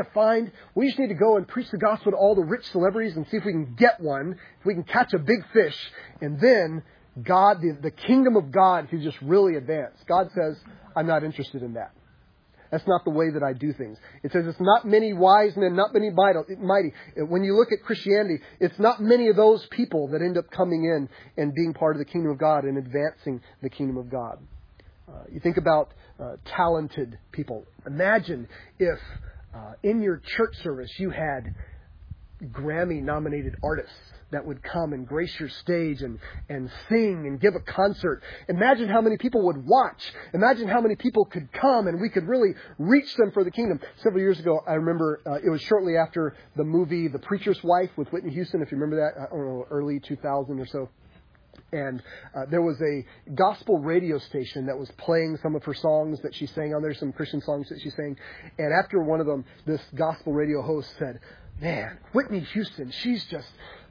to go and preach the gospel to all the rich celebrities and see if we can get one, if we can catch a big fish, and then God, the kingdom of God could just really advance." God says, "I'm not interested in that. That's not the way that I do things." It says it's not many wise men, not many mighty. When you look at Christianity, it's not many of those people that end up coming in and being part of the kingdom of God and advancing the kingdom of God. You think about talented people. Imagine if in your church service you had Grammy-nominated artists that would come and grace your stage and sing and give a concert. Imagine how many people would watch. Imagine how many people could come and we could really reach them for the kingdom. Several years ago, I remember it was shortly after the movie The Preacher's Wife with Whitney Houston, if you remember that, I don't know, early 2000 or so. And there was a gospel radio station that was playing some of her songs that she sang on there, some Christian songs that she sang. And after one of them, this gospel radio host said, "Man, Whitney Houston, she's just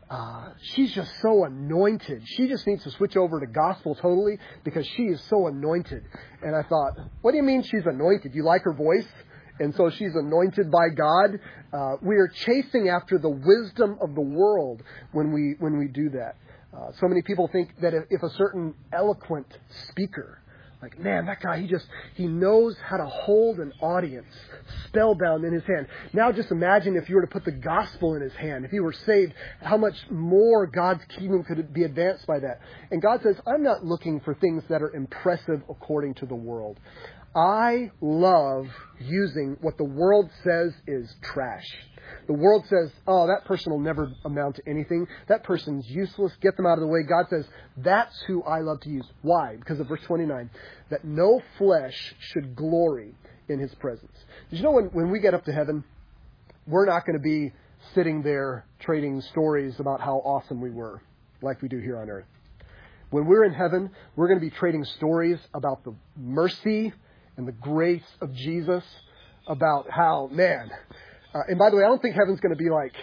so anointed. She just needs to switch over to gospel totally because she is so anointed." And I thought, what do you mean she's anointed? You like her voice? And so she's anointed by God. We are chasing after the wisdom of the world when we do that. So many people think that if a certain eloquent speaker, like, man, that guy, he knows how to hold an audience spellbound in his hand. Now just imagine if you were to put the gospel in his hand. If he were saved, how much more God's kingdom could be advanced by that. And God says, I'm not looking for things that are impressive according to the world. I love using what the world says is trash. The world says, oh, that person will never amount to anything. That person's useless. Get them out of the way. God says, that's who I love to use. Why? Because of verse 29, that no flesh should glory in his presence. Did you know when we get up to heaven, we're not going to be sitting there trading stories about how awesome we were like we do here on earth. When we're in heaven, we're going to be trading stories about the mercy and the grace of Jesus, about how, man... and by the way, I don't think heaven's going to be like,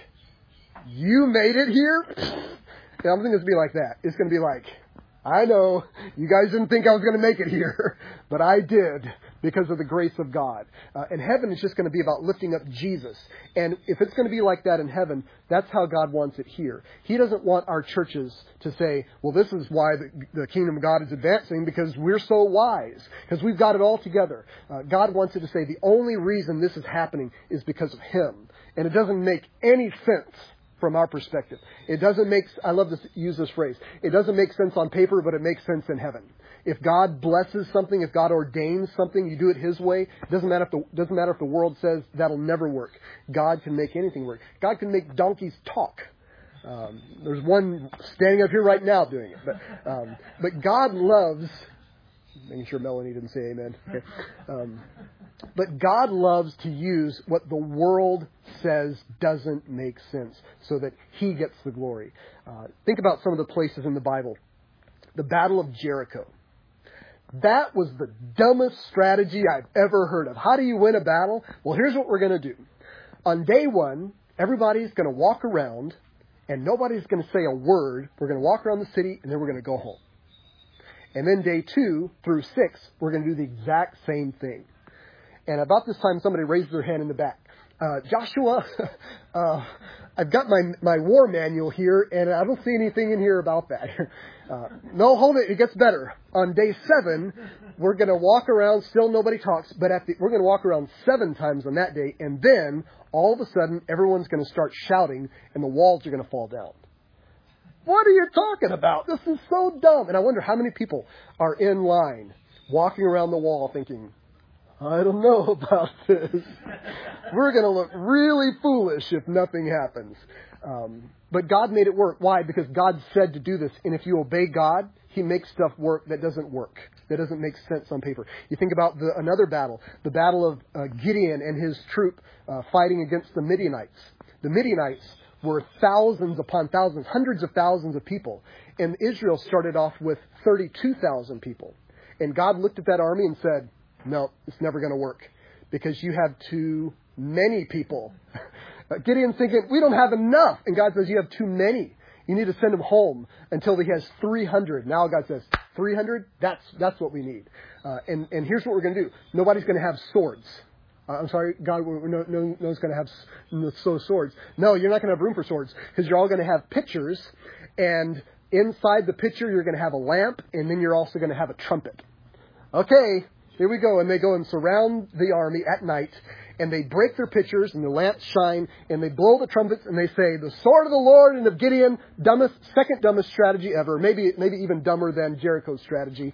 you made it here? I don't think it's going to be like that. It's going to be like, I know, you guys didn't think I was going to make it here, but I did because of the grace of God. And heaven is just going to be about lifting up Jesus. And if it's going to be like that in heaven, that's how God wants it here. He doesn't want our churches to say, well, this is why the kingdom of God is advancing, because we're so wise, because we've got it all together. God wants it to say the only reason this is happening is because of Him. And it doesn't make any sense from our perspective. It doesn't make, I love to use this phrase, it doesn't make sense on paper, but it makes sense in heaven. If God blesses something, if God ordains something, you do it His way. It doesn't matter if the world says that'll never work. God can make anything work. God can make donkeys talk. There's one standing up here right now doing it. But God loves, making sure Melanie didn't say amen. Okay. But God loves to use what the world says doesn't make sense so that He gets the glory. Think about some of the places in the Bible. The Battle of Jericho. That was the dumbest strategy I've ever heard of. How do you win a battle? Well, here's what we're going to do. On day one, everybody's going to walk around and nobody's going to say a word. We're going to walk around the city and then we're going to go home. And then day 2 through 6, we're going to do the exact same thing. And about this time, somebody raised their hand in the back. Joshua, I've got my war manual here, and I don't see anything in here about that. No, hold it. It gets better. On day 7, we're going to walk around. Still nobody talks, but we're going to walk around 7 times on that day. And then, all of a sudden, everyone's going to start shouting, and the walls are going to fall down. What are you talking about? This is so dumb. And I wonder how many people are in line, walking around the wall thinking, I don't know about this. We're going to look really foolish if nothing happens. But God made it work. Why? Because God said to do this. And if you obey God, He makes stuff work that doesn't work, that doesn't make sense on paper. You think about another battle, the battle of Gideon and his troop fighting against the Midianites. The Midianites were thousands upon thousands, hundreds of thousands of people. And Israel started off with 32,000 people. And God looked at that army and said, no, it's never going to work because you have too many people. Gideon's thinking, we don't have enough. And God says, you have too many. You need to send them home until he has 300. Now God says, 300? That's what we need. And here's what we're going to do. Nobody's going to have swords. I'm sorry, God, no one's going to have swords. No, you're not going to have room for swords because you're all going to have pitchers. And inside the pitcher, you're going to have a lamp. And then you're also going to have a trumpet. Okay, here we go. And they go and surround the army at night. And they break their pitchers and the lamps shine. And they blow the trumpets and they say, the sword of the Lord and of Gideon, second dumbest strategy ever. Maybe even dumber than Jericho's strategy.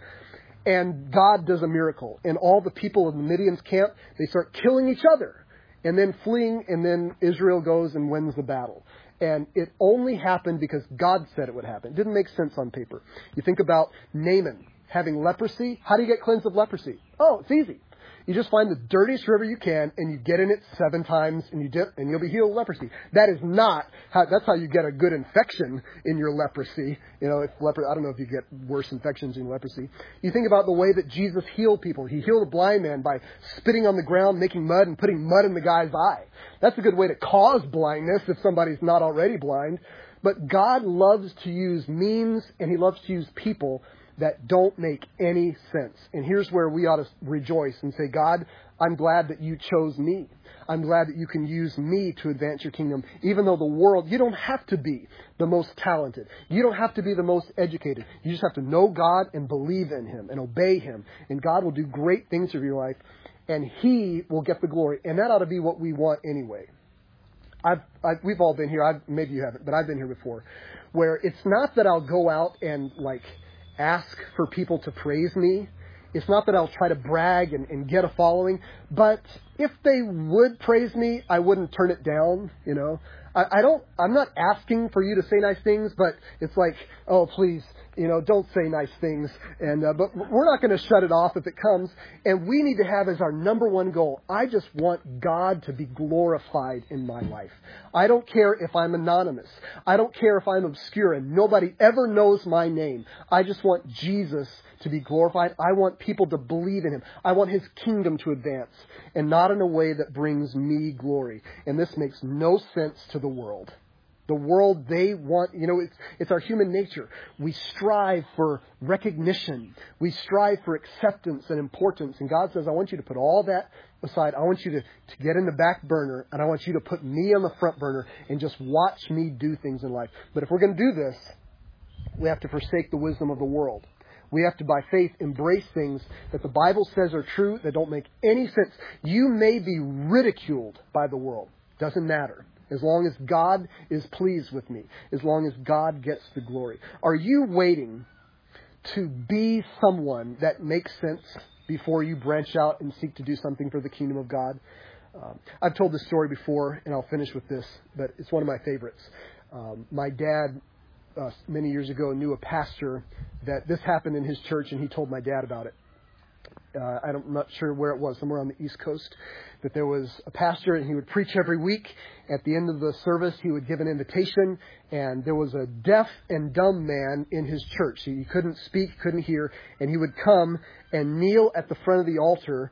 And God does a miracle. And all the people in the Midian's camp, they start killing each other and then fleeing. And then Israel goes and wins the battle. And it only happened because God said it would happen. It didn't make sense on paper. You think about Naaman having leprosy. How do you get cleansed of leprosy? Oh, it's easy. You just find the dirtiest river you can and you get in it 7 times and you dip and you'll be healed of leprosy. That is not that's how you get a good infection in your leprosy. You know, I don't know if you get worse infections in leprosy. You think about the way that Jesus healed people. He healed a blind man by spitting on the ground, making mud and putting mud in the guy's eye. That's a good way to cause blindness if somebody's not already blind. But God loves to use means and He loves to use people that don't make any sense. And here's where we ought to rejoice and say, God, I'm glad that you chose me. I'm glad that you can use me to advance your kingdom. Even though the world, you don't have to be the most talented. You don't have to be the most educated. You just have to know God and believe in Him and obey Him. And God will do great things for your life. And He will get the glory. And that ought to be what we want anyway. We've all been here. Maybe you haven't, but I've been here before. Where it's not that I'll go out and ask for people to praise me. It's not that I'll try to brag and get a following, but if they would praise me, I wouldn't turn it down, you know. I'm not asking for you to say nice things, but it's like, oh, please, you know, don't say nice things. And but we're not going to shut it off if it comes. And we need to have as our number one goal, I just want God to be glorified in my life. I don't care if I'm anonymous. I don't care if I'm obscure and nobody ever knows my name. I just want Jesus to be glorified. I want people to believe in Him. I want His kingdom to advance and not in a way that brings me glory. And this makes no sense to the world. The world, they want, you know, it's our human nature. We strive for recognition. We strive for acceptance and importance. And God says, I want you to put all that aside. I want you to get in the back burner, and I want you to put me on the front burner and just watch me do things in life. But if we're going to do this, we have to forsake the wisdom of the world. We have to, by faith, embrace things that the Bible says are true that don't make any sense. You may be ridiculed by the world. Doesn't matter. As long as God is pleased with me. As long as God gets the glory. Are you waiting to be someone that makes sense before you branch out and seek to do something for the kingdom of God? I've told this story before, and I'll finish with this, but it's one of my favorites. My dad, many years ago, knew a pastor that this happened in his church, and he told my dad about it. I'm not sure where it was, somewhere on the East Coast, that there was a pastor and he would preach every week. At the end of the service, he would give an invitation, and there was a deaf and dumb man in his church. He couldn't speak, couldn't hear, and he would come and kneel at the front of the altar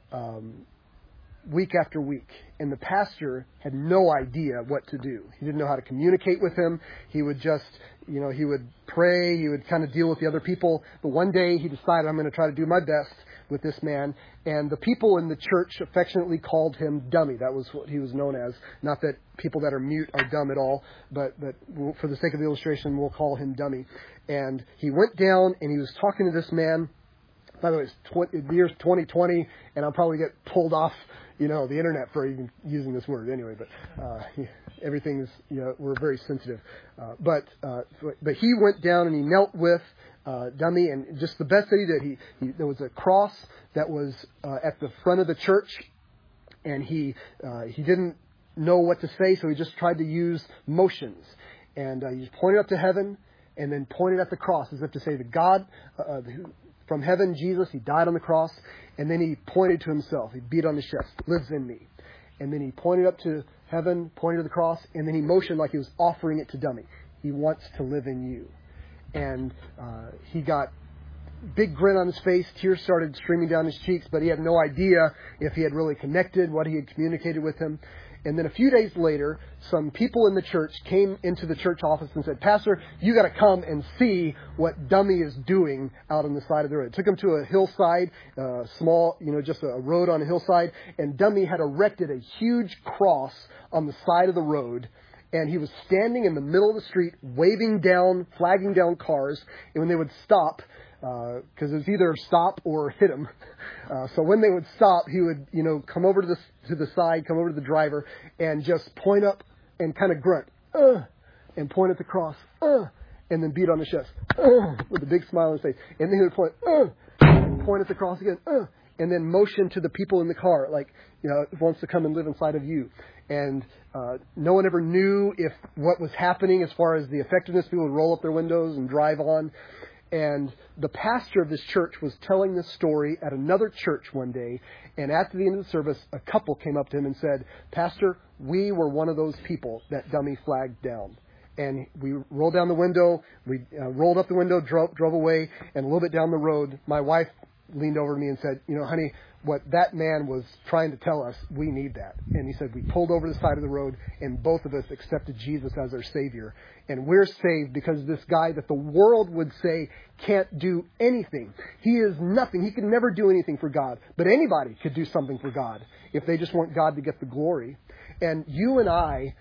week after week. And the pastor had no idea what to do. He didn't know how to communicate with him. He would just, he would pray. He would kind of deal with the other people. But one day he decided, I'm going to try to do my best with this man. And the people in the church affectionately called him Dummy. That was what he was known as. Not that people that are mute are dumb at all, but for the sake of the illustration, we'll call him Dummy. And he went down and he was talking to this man. By the way, it's the year's 2020, and I'll probably get pulled off, the internet for even using this word anyway. But everything's, we're very sensitive. But he went down and he knelt with Dummy, and just the best that he did, there was a cross that was at the front of the church, and he didn't know what to say, so he just tried to use motions, and he just pointed up to heaven, and then pointed at the cross as if to say that God. From heaven, Jesus, he died on the cross, and then he pointed to himself. He beat on his chest, lives in me. And then he pointed up to heaven, pointed to the cross, and then he motioned like he was offering it to Dummy. He wants to live in you. And he got big grin on his face. Tears started streaming down his cheeks, but he had no idea if he had really connected, what he had communicated with him. And then a few days later, some people in the church came into the church office and said, Pastor, you got to come and see what Dummy is doing out on the side of the road. It took him to a hillside, small, just a road on a hillside. And Dummy had erected a huge cross on the side of the road. And he was standing in the middle of the street, waving down, flagging down cars. And when they would stop, because it was either stop or hit him. So when they would stop, he would, come over to the side, come over to the driver, and just point up and kind of grunt, and point at the cross, and then beat on the chest, with a big smile on his face. And then he would point at the cross again, and then motion to the people in the car, like, wants to come and live inside of you. And no one ever knew if what was happening as far as the effectiveness. People would roll up their windows and drive on. And the pastor of this church was telling this story at another church one day. And after the end of the service, a couple came up to him and said, Pastor, we were one of those people that Dummy flagged down. And we rolled down the window. We rolled up the window, drove away. And a little bit down the road, my wife leaned over to me and said, honey, what that man was trying to tell us, we need that. And he said, we pulled over the side of the road, and both of us accepted Jesus as our Savior. And we're saved because this guy that the world would say can't do anything. He is nothing. He could never do anything for God. But anybody could do something for God if they just want God to get the glory. And you and I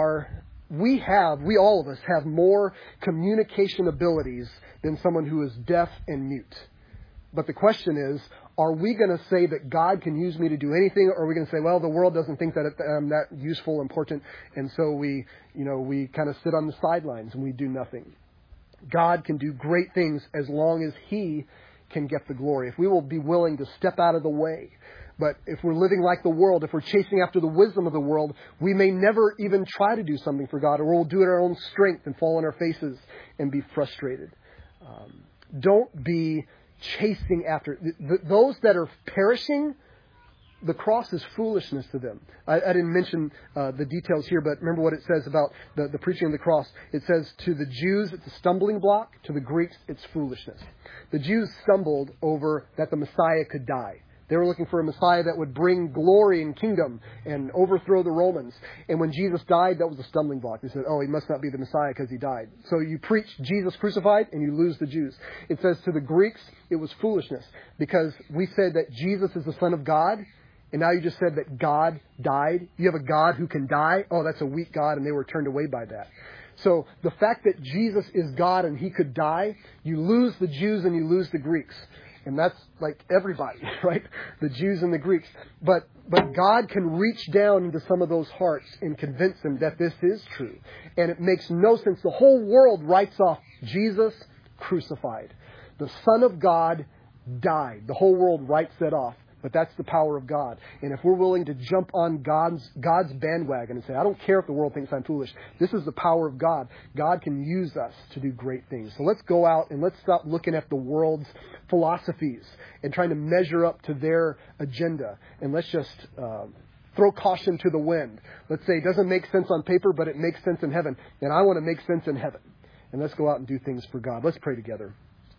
we all of us have more communication abilities than someone who is deaf and mute. But the question is, are we going to say that God can use me to do anything, or are we going to say, well, the world doesn't think that I'm that useful, important, and so we kind of sit on the sidelines and we do nothing? God can do great things as long as He can get the glory. If we will be willing to step out of the way. But if we're living like the world, if we're chasing after the wisdom of the world, we may never even try to do something for God, or we'll do it in our own strength and fall on our faces and be frustrated. Don't be chasing after those that are perishing. The cross is foolishness to them. I didn't mention the details here, but remember what it says about the preaching of the cross. It says to the Jews it's a stumbling block, to the Greeks it's foolishness. The Jews stumbled over that the Messiah could die. They were looking for a Messiah that would bring glory and kingdom and overthrow the Romans. And when Jesus died, that was a stumbling block. They said, oh, he must not be the Messiah because he died. So you preach Jesus crucified and you lose the Jews. It says to the Greeks, it was foolishness because we said that Jesus is the Son of God. And now you just said that God died. You have a God who can die. Oh, that's a weak God. And they were turned away by that. So the fact that Jesus is God and he could die, you lose the Jews and you lose the Greeks. And that's like everybody, right? The Jews and the Greeks. But God can reach down into some of those hearts and convince them that this is true. And it makes no sense. The whole world writes off Jesus crucified. The Son of God died. The whole world writes that off. but that's the power of God. And if we're willing to jump on God's bandwagon and say, I don't care if the world thinks I'm foolish, this is the power of God. God can use us to do great things. So let's go out and let's stop looking at the world's philosophies and trying to measure up to their agenda. And let's just throw caution to the wind. Let's say it doesn't make sense on paper, but it makes sense in heaven. And I want to make sense in heaven. And let's go out and do things for God. Let's pray together.